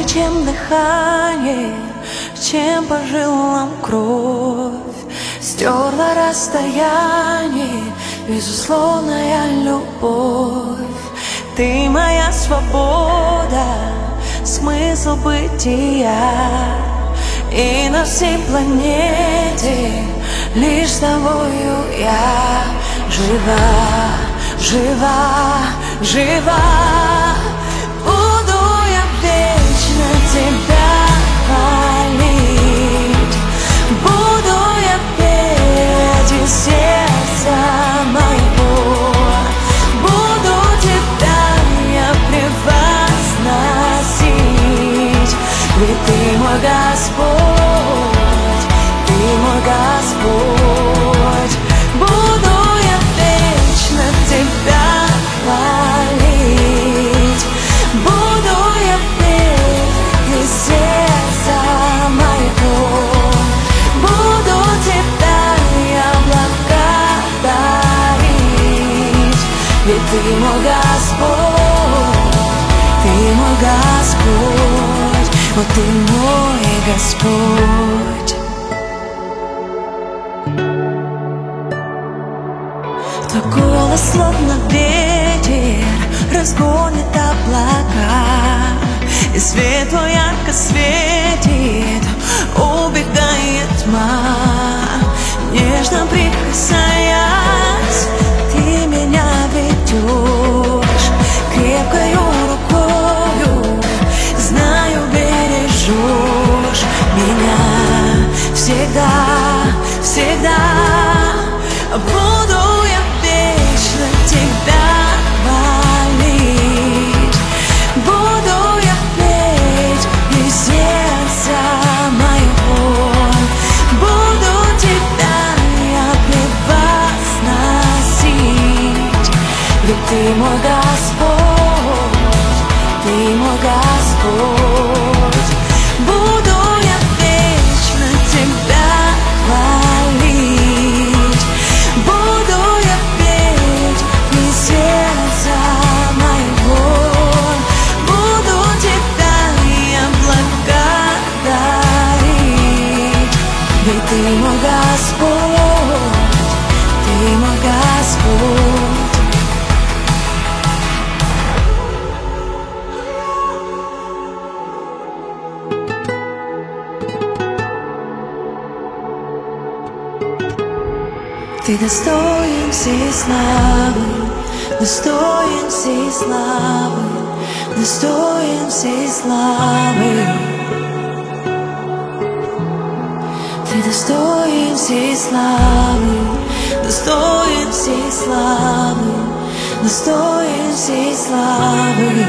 ближе, чем дыхание, чем по жилам кровь. Стерла расстояние, безусловная любовь. Ты моя свобода, смысл бытия. И на всей планете лишь с тобою я жива, жива, жива. Буду я вечно тебя хвалить, буду я петь из сердца моего, буду тебя я превозносить, ведь ты мой Господь, ты мой Господь. Буду я вечно тебя хвалить, буду я петь из сердца моего, буду тебя я благодарить, ведь ты мой Господь, ты мой Господь, вот ты мой Господь. Твой голос словно ветер разгонит облака, и свет твой ярко светит, убегает тьма. Нежно прикасаясь, ты меня ведешь крепкою рукою, знаю, бережешь меня всегда, всегда. Буду я вечно тебя хвалить, буду я петь из сердца моего, буду тебя я превозносить, ведь ты мой Господь, ты мой Господь. Буду я вечно тебя хвалить, буду я петь из сердца моего, буду тебя я благодарить, ведь ты мой Господь, ты мой Господь. Ты достоин всей славы, достоин всей славы, достоин всей славы. Ты достоин всей славы, достоин всей славы, достоин всей славы.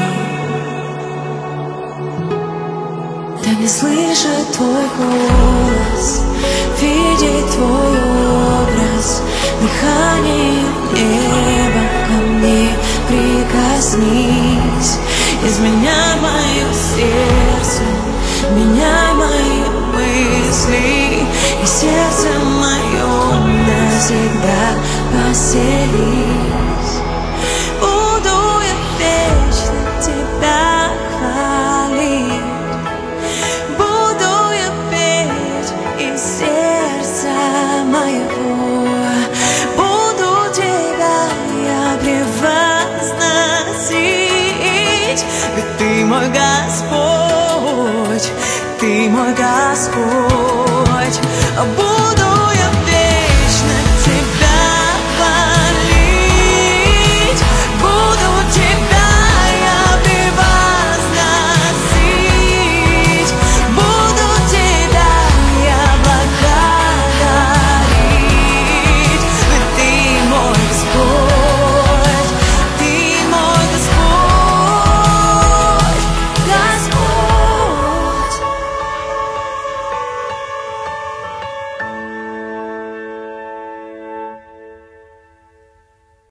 Дай мне слышать твой голос, видеть твой образ, дыхание неба ко мне прикоснись. Изменяй мое сердце, меняй мои мысли, и сердце мое навсегда посели.